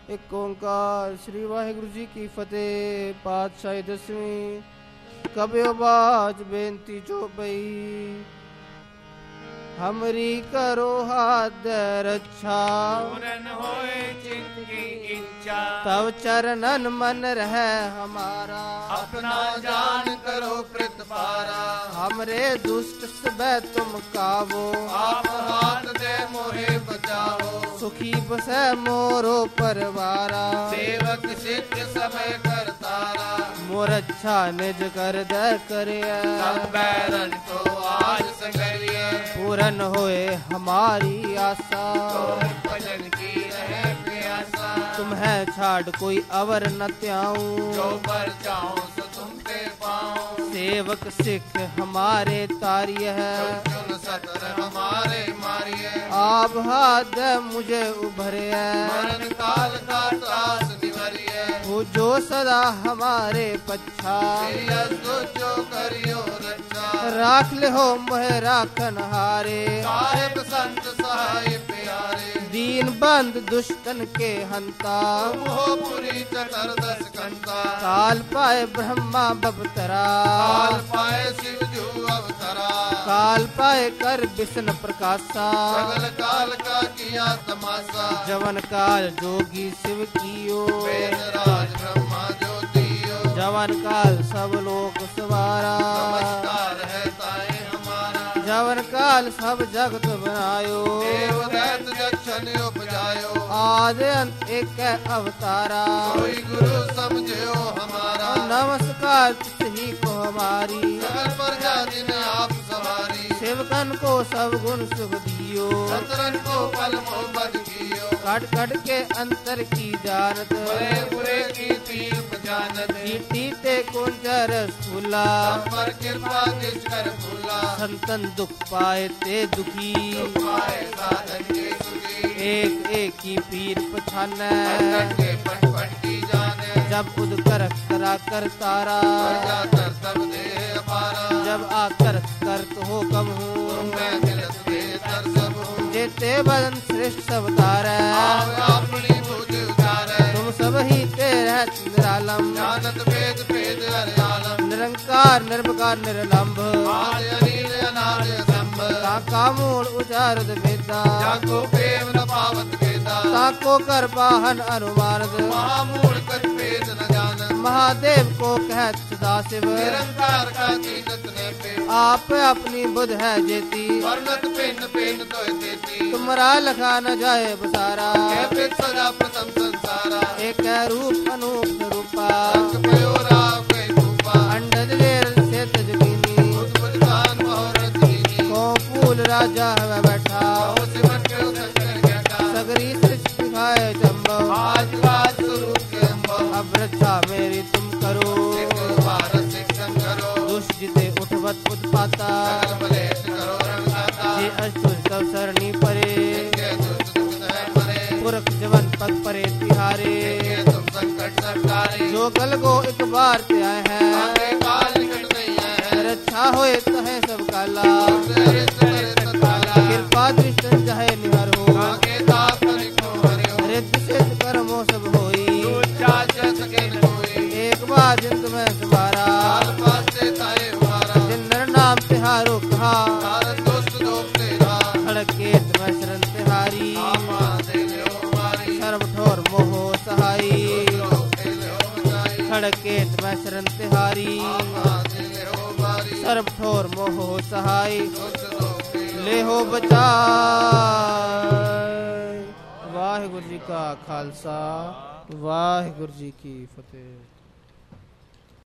एक ओंकार। श्री वाहिगुरु जी की फतेह। पातशाही 10वीं। कबियो बाज बेनती जो बई, हमरी करो हाथ रक्षा। पूरन होए चित्त की इच्छा, तब चरणन मन रहे हमारा। अपना जान करो प्रतिपारा। हमरे दुष्ट सब तुम कावो, आप हाथ दे मोहे बचाओ। सुखी बसे मोरो परवारा। सेवक सिद्ध समय करतारा, मोर अच्छा निज कर दे करे। सब बैरन को आज संगरिए। पूरन होए हमारी आशा, भजन की रहे प्यासा। तुम्हें छाड़ कोई अवर न त्याऊं। जो पर जाऊं सो तुम पे पाऊं। सेवक सिख हमारे तार्य है, चुन सतर हमारे मारिए। आप हाथ मुझे उभरे। मरण काल का त्रास निवरिए। वो जो सदा हमारे पच्छा। जो करियो रक्षा, राख ले हो मोह राखन हारे। साहेब संत सहाय प्यारे। दीन बंद दुष्टन के हंता, तुम हो पुरी चतुर्दश कंता। काल पाए ब्रह्मा बबतरा। काल पाए शिव जू अवतरा। काल पाए कर विष्णु प्रकाशा। सगल काल का किया तमाशा। जवन काल जोगी शिव कियो, वेद राज ब्रह्मा ज्योतियो। जवन काल सब लोक सवारा। नमस्कार है ताए हमारा। जवन काल सब जगत बनायो, देव दैत जक्षण उपजायो। आदि अंत एक अवतारा। कोई गुरु समझो हमारा। नमस्कार तुझी को हमारी। सगल प्रजा जिन्हें आप सवारी। सेवकन को सब गुण सुख दियो, शतरन को पल मोहब्बत कियो। कट कट के अंतर की जानत। बुरे बुरे की तीर्थ जानत। ईटी ते कुंजर स्थूला। सब पर कृपा जिस कर भूला। संतन दुख पाए ते दुखी। पाए साधन के सुखी। एक एक की पीर पछाने। संकट के पट पट की जाने। जब उद कर करा कर तारा। प्रजा कर सब दे अपारा। जब आकर करत हो कम हूँ। मैं मिलत दे तर सब हूँ। जेते बदन श्रेष्ठ अवतार। आप अपनी भुज उतारे। तुम सब ही तेरे निरालम। जानत भेद भेद हर आलम। निरंकार निर्विकार निर्लंब। आदि अनिल अनादि असंभ। ताका मूल उचारद वेदा। जाको प्रेम न पावत वेदा। ताको कर पाहन अनुमानद। महामूल कछ भेद न जानत। महादेव को कहत सदाशिव। निरंकार का कीनत ने पे। आप अपनी बुध है जेती। वर्णत पिन पिन तो देती। तुमरा लखा न जाए बसारा। कैफित सदा प्रथम संसारा। एक रूप अनूप रूपा। रख पयो राव कई रूपा। अंडज लेर से तजगिनी। बुद्ध दान मोहरत कीनी। को फूल राजा है बैठा। ओ सिमट के उतर बैठा। सगरी सृष्टि खाए चंबो। आज राज स्वरूप के अम्बो। अब रक्षा मेरी तुम करो। सिख भारत शिक्षण करो। दुष्ट जिते उठवत उत्पाता। सकल मलेश करो रणदाता। जे अष्टुर सब सरणी परे। जिनके दुष्ट दुख है परे। पुरख जवन पद परे तिहारे। जिनके तुम संकट सरकारे। जो कल को एक बार ते आए हैं। आगे काल निकट नहीं है। रक्षा होए तहे सब काला। तेरे तेरे सताला। कृपा दृष्टि जहे निहर हो। आगे ताप निको हरियो। रिद्ध सिद्ध कर्मो सब होई। चाच सके न कोई। एक बार जिंद में सवारा। काल पासे ताए हमारा। जिन नर नाम तिहारो कहा। तारन दोस्त दोप तेरा। खड़के तुम्हें शरण तिहारी। आपा दे लो हमारी। सर्व ठोर मोहो सहाई। दे लो बचाई। खड़के तुम्हें शरण तिहारी। आपा दे लो हमारी। सर्व ठोर मोहो सहाई। दोस्त दोप तेरा। ले हो बचा। वाहिगुरु जी का खालसा। वाहिगुरु जी की फतेह।